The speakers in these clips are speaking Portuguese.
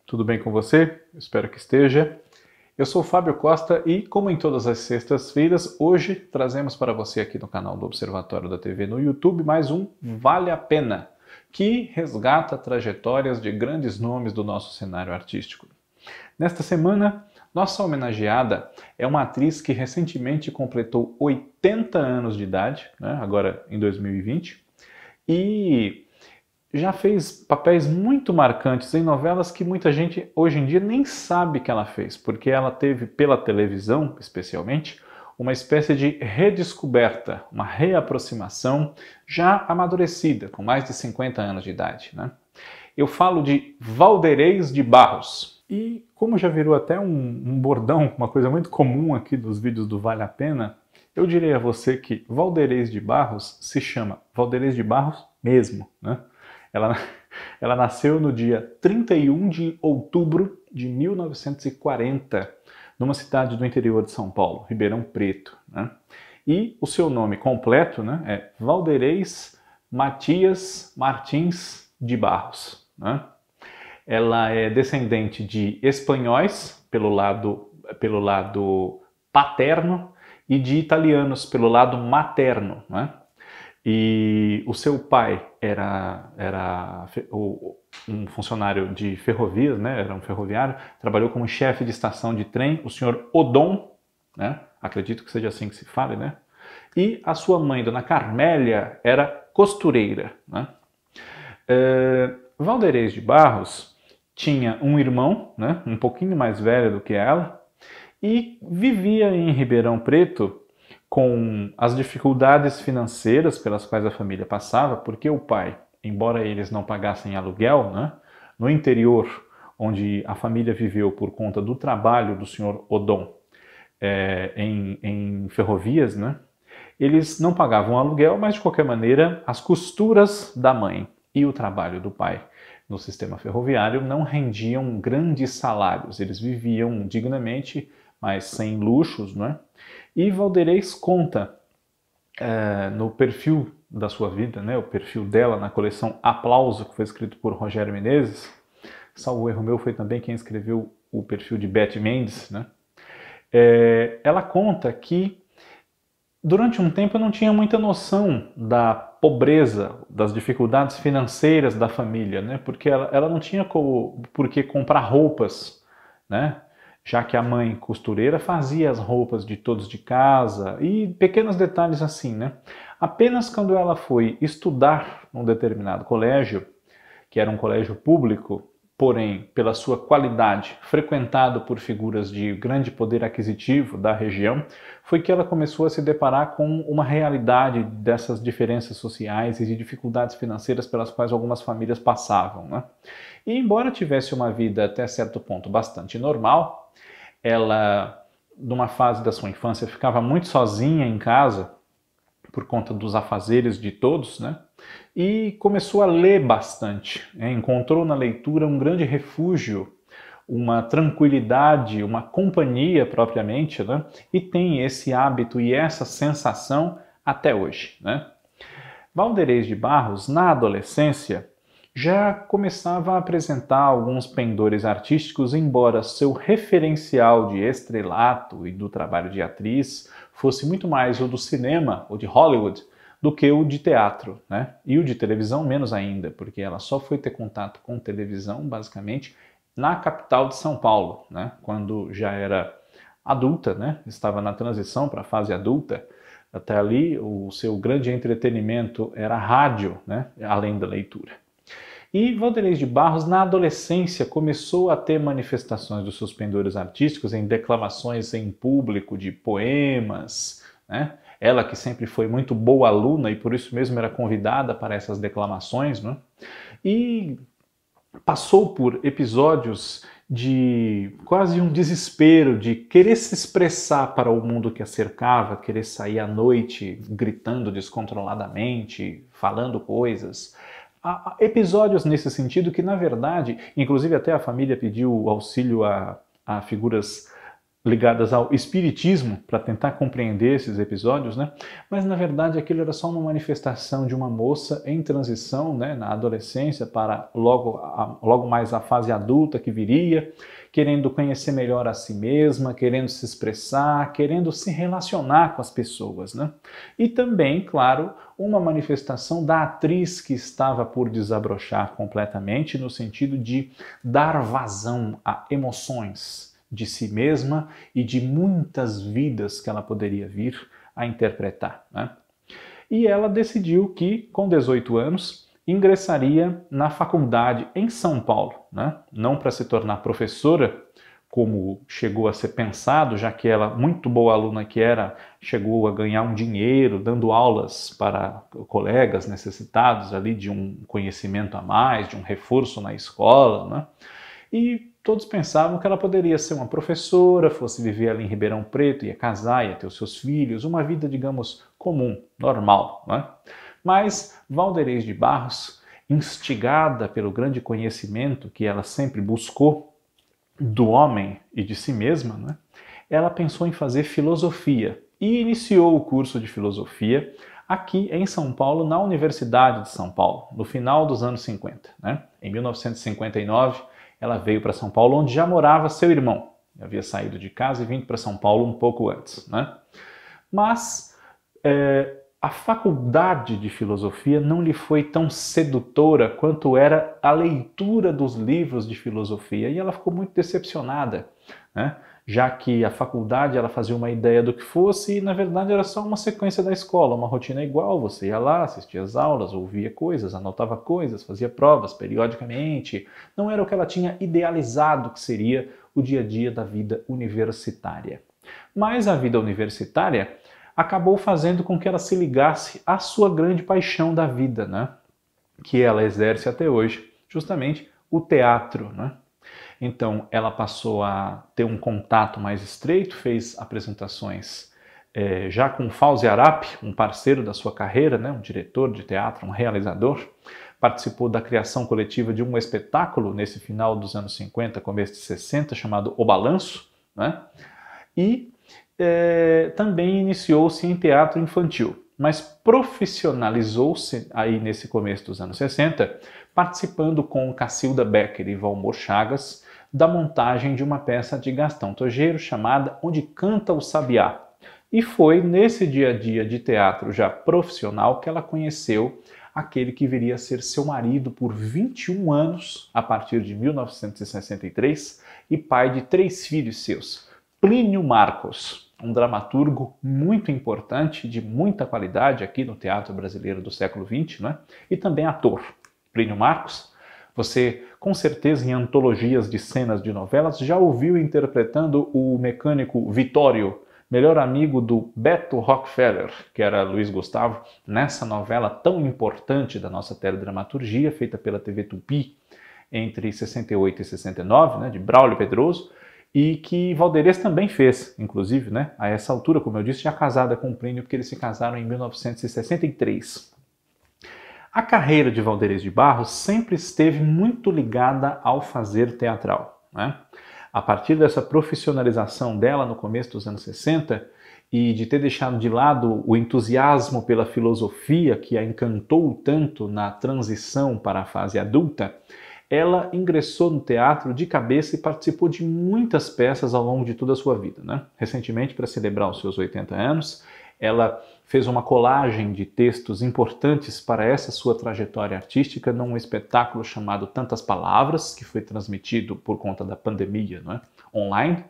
Tudo bem com você? Espero que esteja. Eu sou o Fábio Costa e, como em todas as sextas-feiras, hoje trazemos para você aqui no canal do Observatório da TV no YouTube mais um Vale a Pena, que resgata trajetórias de grandes nomes do nosso cenário artístico. Nesta semana, nossa homenageada é uma atriz que recentemente completou 80 anos de idade, agora em 2020, e já fez papéis muito marcantes em novelas que muita gente hoje em dia nem sabe que ela fez, porque ela teve, pela televisão especialmente, uma espécie de redescoberta, uma reaproximação já amadurecida, com mais de 50 anos de idade. Eu falo de Valderez de Barros. E como já virou até um bordão, uma coisa muito comum aqui dos vídeos do Vale a Pena, eu direi a você que Valderez de Barros se chama Valderez de Barros mesmo, Ela nasceu no dia 31 de outubro de 1940, numa cidade do interior de São Paulo, Ribeirão Preto. E o seu nome completo é Valderez Matias Martins de Barros. Ela é descendente de espanhóis, pelo lado paterno, e de italianos, pelo lado materno. E o seu pai era um funcionário de ferrovias, era um ferroviário, trabalhou como chefe de estação de trem, o senhor Odon, acredito que seja assim que se fale, e a sua mãe, dona Carmélia, era costureira. Valderez de Barros tinha um irmão, um pouquinho mais velho do que ela, e vivia em Ribeirão Preto com as dificuldades financeiras pelas quais a família passava, porque o pai, embora eles não pagassem aluguel, no interior, onde a família viveu por conta do trabalho do senhor Odon em ferrovias, eles não pagavam aluguel, mas de qualquer maneira as costuras da mãe e o trabalho do pai no sistema ferroviário não rendiam grandes salários, eles viviam dignamente, mas sem luxos, E Valderez conta no perfil da sua vida, o perfil dela na coleção Aplauso, que foi escrito por Rogério Menezes, salvo erro meu, foi também quem escreveu o perfil de Beth Mendes, ela conta que durante um tempo eu não tinha muita noção da pobreza, das dificuldades financeiras da família, porque ela não tinha por que comprar roupas, já que a mãe costureira fazia as roupas de todos de casa e pequenos detalhes assim, Apenas quando ela foi estudar num determinado colégio, que era um colégio público, porém, pela sua qualidade, frequentado por figuras de grande poder aquisitivo da região, foi que ela começou a se deparar com uma realidade dessas diferenças sociais e de dificuldades financeiras pelas quais algumas famílias passavam. E embora tivesse uma vida até certo ponto bastante normal, ela, numa fase da sua infância, ficava muito sozinha em casa, por conta dos afazeres de todos, e começou a ler bastante. Encontrou na leitura um grande refúgio, uma tranquilidade, uma companhia propriamente, e tem esse hábito e essa sensação até hoje. Valderez de Barros, na adolescência, já começava a apresentar alguns pendores artísticos, embora seu referencial de estrelato e do trabalho de atriz fosse muito mais o do cinema, o de Hollywood, do que o de teatro, E o de televisão menos ainda, porque ela só foi ter contato com televisão, basicamente, na capital de São Paulo, quando já era adulta, estava na transição para a fase adulta. Até ali, o seu grande entretenimento era a rádio, além da leitura. E Valderez de Barros, na adolescência, começou a ter manifestações dos seus pendores artísticos em declamações em público de poemas, Ela que sempre foi muito boa aluna e por isso mesmo era convidada para essas declamações, E passou por episódios de quase um desespero de querer se expressar para o mundo que a cercava, querer sair à noite gritando descontroladamente, falando coisas. Há episódios nesse sentido que, na verdade, inclusive até a família pediu auxílio a figuras ligadas ao espiritismo para tentar compreender esses episódios, né? Mas na verdade aquilo era só uma manifestação de uma moça em transição, né, na adolescência para logo mais a fase adulta que viria, querendo conhecer melhor a si mesma, querendo se expressar, querendo se relacionar com as pessoas, né? E também, claro, uma manifestação da atriz que estava por desabrochar completamente no sentido de dar vazão a emoções de si mesma e de muitas vidas que ela poderia vir a interpretar, né? E ela decidiu que, com 18 anos, ingressaria na faculdade em São Paulo, né? Não para se tornar professora, como chegou a ser pensado, já que ela, muito boa aluna que era, chegou a ganhar um dinheiro dando aulas para colegas necessitados ali de um conhecimento a mais, de um reforço na escola, né? E todos pensavam que ela poderia ser uma professora, fosse viver ali em Ribeirão Preto, ia casar, ia ter os seus filhos, uma vida, digamos, comum, normal, né? Mas Valderez de Barros, instigada pelo grande conhecimento que ela sempre buscou do homem e de si mesma, né? Ela pensou em fazer filosofia e iniciou o curso de filosofia aqui em São Paulo, na Universidade de São Paulo, no final dos anos 50, né? Em 1959, ela veio para São Paulo, onde já morava seu irmão. Havia saído de casa e vindo para São Paulo um pouco antes, né? Mas a faculdade de filosofia não lhe foi tão sedutora quanto era a leitura dos livros de filosofia, e ela ficou muito decepcionada, né? Já que a faculdade ela fazia uma ideia do que fosse e na verdade era só uma sequência da escola, uma rotina igual, você ia lá, assistia às aulas, ouvia coisas, anotava coisas, fazia provas periodicamente, não era o que ela tinha idealizado que seria o dia a dia da vida universitária. Mas a vida universitária acabou fazendo com que ela se ligasse à sua grande paixão da vida, né? Que ela exerce até hoje, justamente o teatro, né? Então, ela passou a ter um contato mais estreito, fez apresentações já com Fauzi Arap, um parceiro da sua carreira, né, um diretor de teatro, um realizador. Participou da criação coletiva de um espetáculo nesse final dos anos 50, começo de 60, chamado O Balanço, né? E também iniciou-se em teatro infantil, mas profissionalizou-se aí nesse começo dos anos 60, participando com Cacilda Becker e Valmor Chagas da montagem de uma peça de Gastão Tojeiro chamada Onde Canta o Sabiá. E foi nesse dia a dia de teatro já profissional que ela conheceu aquele que viria a ser seu marido por 21 anos, a partir de 1963, e pai de 3 filhos seus, Plínio Marcos, um dramaturgo muito importante, de muita qualidade aqui no teatro brasileiro do século XX, né? E também ator. Plínio Marcos, você com certeza em antologias de cenas de novelas já ouviu interpretando o mecânico Vitório, melhor amigo do Beto Rockefeller, que era Luiz Gustavo, nessa novela tão importante da nossa teledramaturgia, feita pela TV Tupi entre 68 e 69, né, de Braulio Pedroso, e que Valderez também fez, inclusive, né, a essa altura, como eu disse, já casada com o Plínio, porque eles se casaram em 1963. A carreira de Valderez de Barros sempre esteve muito ligada ao fazer teatral, né? A partir dessa profissionalização dela no começo dos anos 60 e de ter deixado de lado o entusiasmo pela filosofia que a encantou tanto na transição para a fase adulta, ela ingressou no teatro de cabeça e participou de muitas peças ao longo de toda a sua vida, né? Recentemente, para celebrar os seus 80 anos, ela fez uma colagem de textos importantes para essa sua trajetória artística num espetáculo chamado Tantas Palavras, que foi transmitido por conta da pandemia, né, online.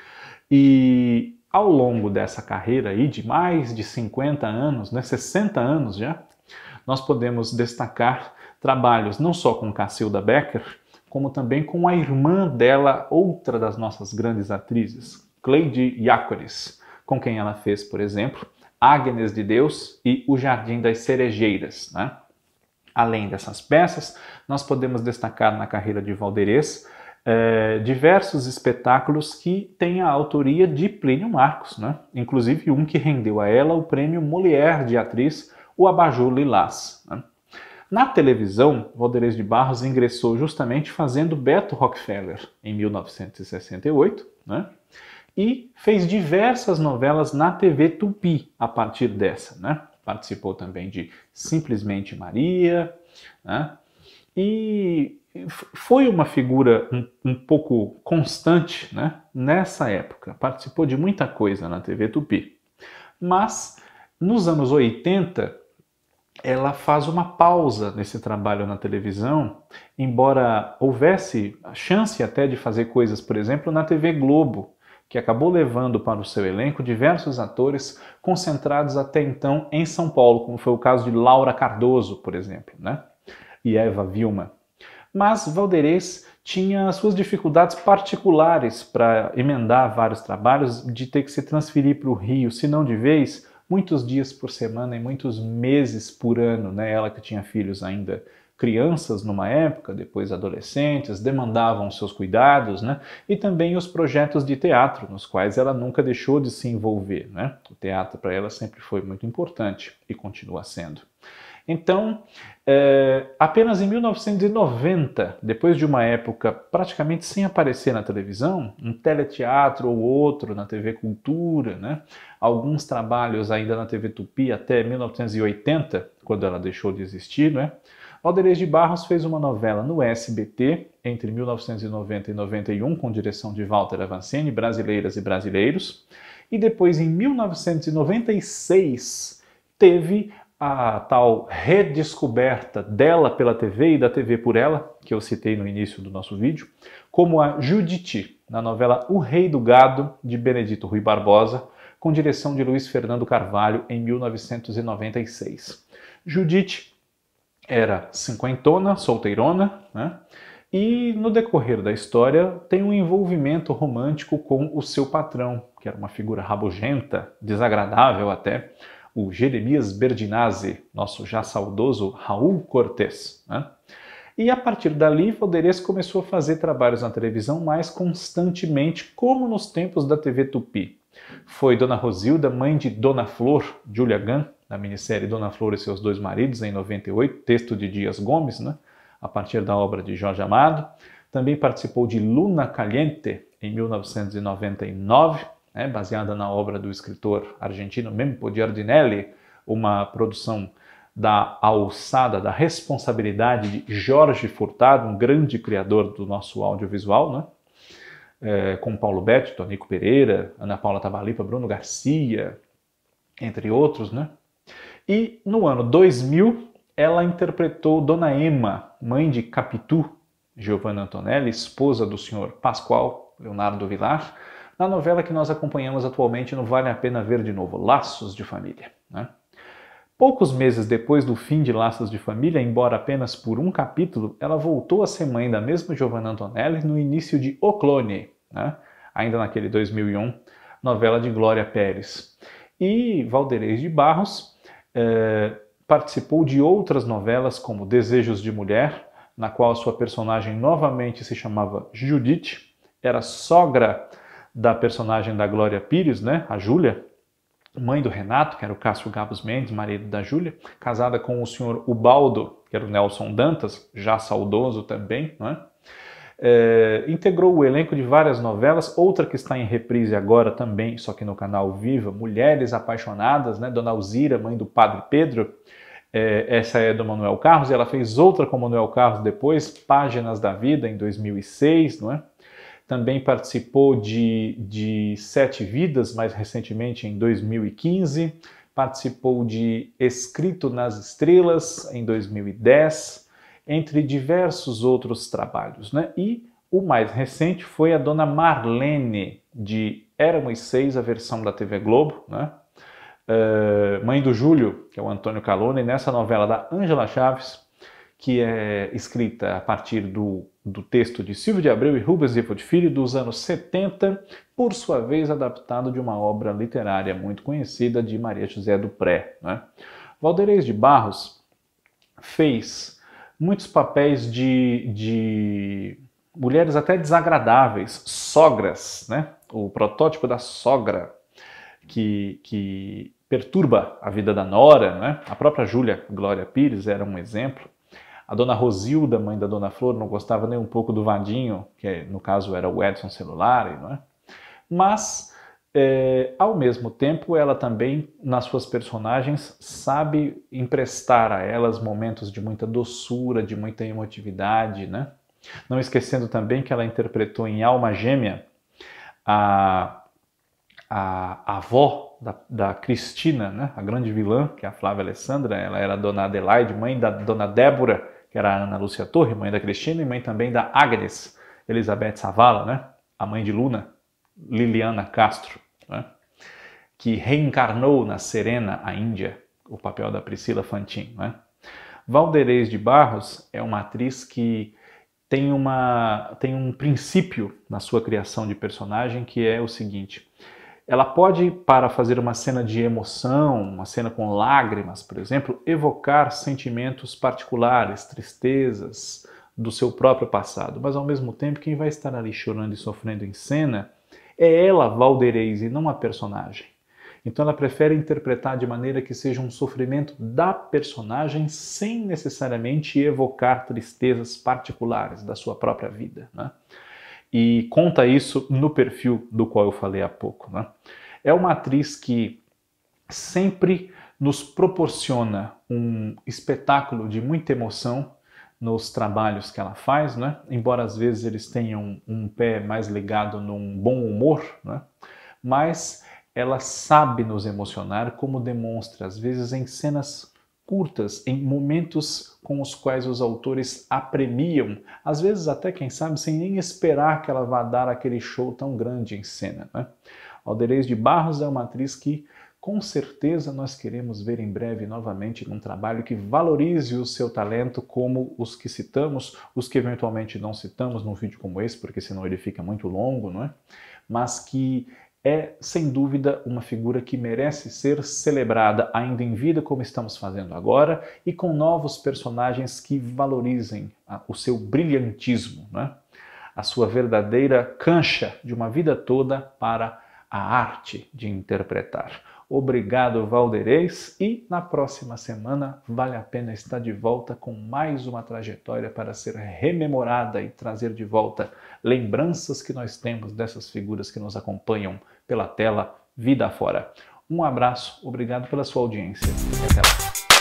E ao longo dessa carreira aí de mais de 50 anos, né, 60 anos já, nós podemos destacar trabalhos não só com Cacilda Becker, como também com a irmã dela, outra das nossas grandes atrizes, Cleide Jácores, com quem ela fez, por exemplo, Ágnes de Deus e O Jardim das Cerejeiras, né? Além dessas peças, nós podemos destacar na carreira de Valderez diversos espetáculos que têm a autoria de Plínio Marcos, né? Inclusive um que rendeu a ela o prêmio Molière de atriz, o Abajur Lilás, né? Na televisão, Valderez de Barros ingressou justamente fazendo Beto Rockefeller em 1968, né? e fez diversas novelas na TV Tupi a partir dessa, né? Participou também de Simplesmente Maria, né? E foi uma figura um pouco constante, né, nessa época. Participou de muita coisa na TV Tupi. Mas, nos anos 80, ela faz uma pausa nesse trabalho na televisão, embora houvesse a chance até de fazer coisas, por exemplo, na TV Globo, que acabou levando para o seu elenco diversos atores concentrados até então em São Paulo, como foi o caso de Laura Cardoso, por exemplo, né? E Eva Vilma. Mas Valderez tinha suas dificuldades particulares para emendar vários trabalhos, de ter que se transferir para o Rio, se não de vez, muitos dias por semana e muitos meses por ano, né? Ela que tinha filhos ainda crianças numa época, depois adolescentes, demandavam seus cuidados, né? E também os projetos de teatro, nos quais ela nunca deixou de se envolver, né? O teatro para ela sempre foi muito importante e continua sendo. Então, apenas em 1990, depois de uma época praticamente sem aparecer na televisão, um teleteatro ou outro na TV Cultura, né? Alguns trabalhos ainda na TV Tupi até 1980, quando ela deixou de existir, né? Valderez de Barros fez uma novela no SBT entre 1990 e 91, com direção de Walter Avancini, Brasileiras e Brasileiros, e depois em 1996 teve a tal redescoberta dela pela TV e da TV por ela, que eu citei no início do nosso vídeo, como a Judite, na novela O Rei do Gado, de Benedito Rui Barbosa, com direção de Luiz Fernando Carvalho, em 1996. Judite era cinquentona, solteirona, né? E no decorrer da história tem um envolvimento romântico com o seu patrão, que era uma figura rabugenta, desagradável até, o Jeremias Berdinazzi, nosso já saudoso Raul Cortez, né? E a partir dali, Valderez começou a fazer trabalhos na televisão mais constantemente, como nos tempos da TV Tupi. Foi Dona Rosilda, mãe de Dona Flor, Julia Gunn, na minissérie Dona Flor e seus dois maridos, em 98, texto de Dias Gomes, né? A partir da obra de Jorge Amado. Também participou de Luna Caliente, em 1999, né, baseada na obra do escritor argentino Mempo Giardinelli, uma produção da alçada, da responsabilidade de Jorge Furtado, um grande criador do nosso audiovisual, né? Com Paulo Betti, Tonico Pereira, Ana Paula Tabalipa, Bruno Garcia, entre outros, né? E no ano 2000, ela interpretou Dona Ema, mãe de Capitu, Giovanna Antonelli, esposa do senhor Pascoal Leonardo Vilar, na novela que nós acompanhamos atualmente no Vale a Pena Ver de Novo, Laços de Família, né? Poucos meses depois do fim de Laços de Família, embora apenas por um capítulo, ela voltou a ser mãe da mesma Giovanna Antonelli no início de O Clone, né? Ainda naquele 2001, novela de Glória Pérez. E Valderez de Barros participou de outras novelas como Desejos de Mulher, na qual sua personagem novamente se chamava Judite, era sogra da personagem da Glória Pires, né, a Júlia, mãe do Renato, que era o Cássio Gabos Mendes, marido da Júlia, casada com o senhor Ubaldo, que era o Nelson Dantas, já saudoso também, né? Integrou o elenco de várias novelas, outra que está em reprise agora também, só que no canal Viva, Mulheres Apaixonadas, né? Dona Alzira, mãe do Padre Pedro, essa é do Manuel Carlos, e ela fez outra com o Manuel Carlos depois, Páginas da Vida, em 2006, não é? Também participou de Sete Vidas, mais recentemente em 2015. Participou de Escrito nas Estrelas, em 2010, entre diversos outros trabalhos, né? E o mais recente foi a Dona Marlene, de Éramos Seis, a versão da TV Globo, né? Mãe do Júlio, que é o Antônio Calone, nessa novela da Ângela Chaves, que é escrita a partir do texto de Silvio de Abreu e Rubens Ivo de Filho, dos anos 70, por sua vez adaptado de uma obra literária muito conhecida de Maria José do Pré, né? Valderez de Barros fez muitos papéis de mulheres até desagradáveis, sogras, né? O protótipo da sogra que perturba a vida da nora, né? A própria Júlia Glória Pires era um exemplo. A Dona Rosilda, mãe da Dona Flor, não gostava nem um pouco do Vadinho, que no caso era o Edson Celulari, não é? mas ao mesmo tempo ela também, nas suas personagens, sabe emprestar a elas momentos de muita doçura, de muita emotividade, né? Não esquecendo também que ela interpretou em Alma Gêmea a avó da Cristina, né? A grande vilã, que é a Flávia Alessandra. Ela era a Dona Adelaide, mãe da Dona Débora, que era a Ana Lúcia Torre, mãe da Cristina, e mãe também da Agnes Elizabeth Savala, né? A mãe de Luna, Liliana Castro, né? Que reencarnou na Serena, a Índia, o papel da Priscila Fantin, né? Valderez de Barros é uma atriz que tem um princípio na sua criação de personagem, que é o seguinte: ela pode, para fazer uma cena de emoção, uma cena com lágrimas, por exemplo, evocar sentimentos particulares, tristezas do seu próprio passado, mas ao mesmo tempo quem vai estar ali chorando e sofrendo em cena é ela, Valderez, e não a personagem. Então ela prefere interpretar de maneira que seja um sofrimento da personagem sem necessariamente evocar tristezas particulares da sua própria vida, né? E conta isso no perfil do qual eu falei há pouco, né? É uma atriz que sempre nos proporciona um espetáculo de muita emoção nos trabalhos que ela faz, né? Embora às vezes eles tenham um pé mais ligado num bom humor, né? Mas ela sabe nos emocionar, como demonstra às vezes em cenas curtas, em momentos com os quais os autores apremiam, às vezes até, quem sabe, sem nem esperar que ela vá dar aquele show tão grande em cena, né? Valderez de Barros é uma atriz que, com certeza, nós queremos ver em breve novamente num trabalho que valorize o seu talento, como os que citamos, os que eventualmente não citamos num vídeo como esse, porque senão ele fica muito longo, não é? Mas que é, sem dúvida, uma figura que merece ser celebrada ainda em vida, como estamos fazendo agora, e com novos personagens que valorizem o seu brilhantismo, né? A sua verdadeira cancha de uma vida toda para a arte de interpretar. Obrigado, Valderez, e na próxima semana vale a pena estar de volta com mais uma trajetória para ser rememorada e trazer de volta lembranças que nós temos dessas figuras que nos acompanham pela tela vida afora. Um abraço, obrigado pela sua audiência e até lá.